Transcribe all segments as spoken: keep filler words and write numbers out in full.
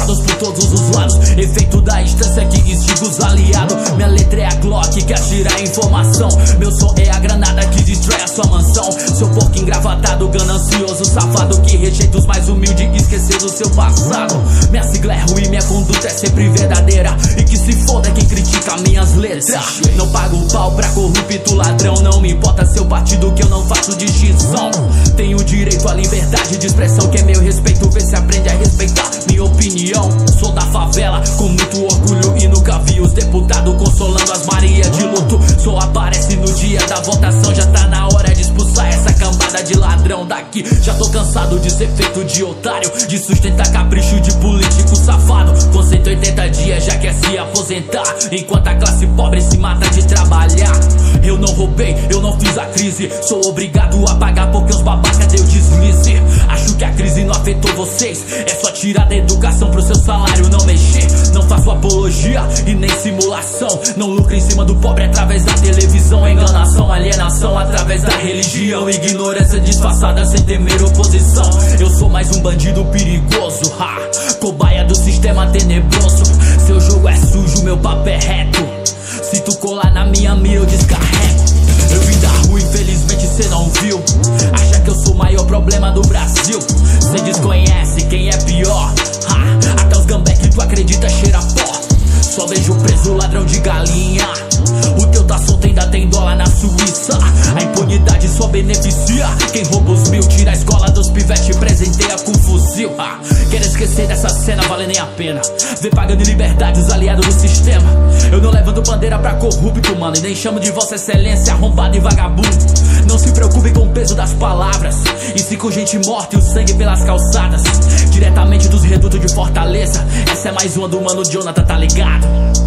soldados por todos os lados, efeito da instância que instiga os aliados. Minha letra é a Glock que atira a informação, meu som é a granada que destrói a sua mansão. Seu porco engravatado, ganancioso, safado, que rejeita os mais humildes e esqueceu do seu passado. Minha sigla é ruim, minha conduta é sempre verdadeira, e que se foda quem critica minhas letras. Não pago pau pra corrupto ladrão, não me importa seu partido que eu não faço distinção. Tenho direito à liberdade de expressão, que é meu respeito, vê se aprende a respeitar minha opinião. Sou da favela com muito orgulho e nunca vi os deputados consolando as Marias de luto. Só aparece no dia da votação, já tá na hora de expulsar essa cambada de ladrão daqui. Já tô cansado de ser feito de otário, de sustentar capricho de político safado. Com cento e oitenta dias já quer se aposentar, enquanto a classe pobre se mata de trabalhar. Eu não roubei, eu não fiz a crise, sou obrigado a pagar porque os babaca deu deslize. Acho que a crise não afetou vocês, é só tirar da educação pro seu salário não mexer. Não faço apologia e nem simulação, não lucro em cima do pobre através da televisão. Enganação, alienação através da religião, ignorância disfarçada sem temer oposição. Eu sou mais um bandido perigoso, ha, cobaia do sistema tenebroso. Seu jogo é sujo, meu papo é reto, se tu colar na minha mira eu descarrego. Eu vim da rua, infelizmente cê não viu, acha que eu sou o maior problema do Brasil. Cê desconhece quem é pior, ha, até os gambé que tu acredita cheira pó. Só vejo preso ladrão de galinha, o teu tá solto, ainda tem dólar na Suíça. A impunidade só beneficia quem rouba os mil, tira a escola dos pivetes, presenteia com fuzil. ah, Quero esquecer dessa cena, vale nem a pena ver pagando em liberdade os aliados do sistema. Eu não levanto bandeira pra corrupto, mano, e nem chamo de vossa excelência arrombado e vagabundo. Não se preocupe com o peso das palavras, e se com gente morta e o sangue pelas calçadas, diretamente dos redutos de Fortaleza. Essa é mais uma do mano Jonathan, tá ligado?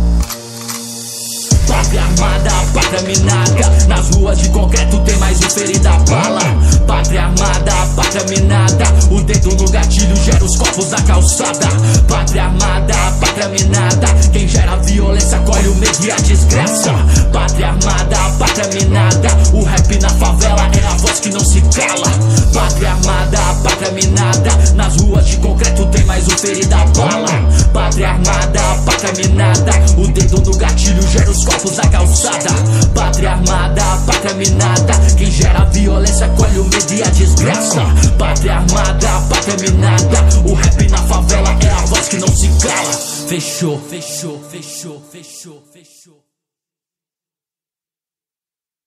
Pátria armada, pátria minada, nas ruas de concreto tem mais um ferida bala. Pátria armada, pátria minada, o dedo no gatilho gera os corpos na calçada. Pátria armada, pátria minada, quem gera violência colhe o medo e a desgraça. Pátria armada, pátria minada, o rap na favela é a voz que não se cala. Pátria armada, pátria minada, nas ruas de concreto tem mais um ferida bala. Pátria armada, pátria minada, o dedo no gatilho gera os corpos da calçada. Pátria armada, pátria minada, quem gera violência colhe o medo e a desgraça. Pátria armada, pátria minada, o rap na favela é a voz que não se cala. Fechou, fechou, fechou, fechou, fechou.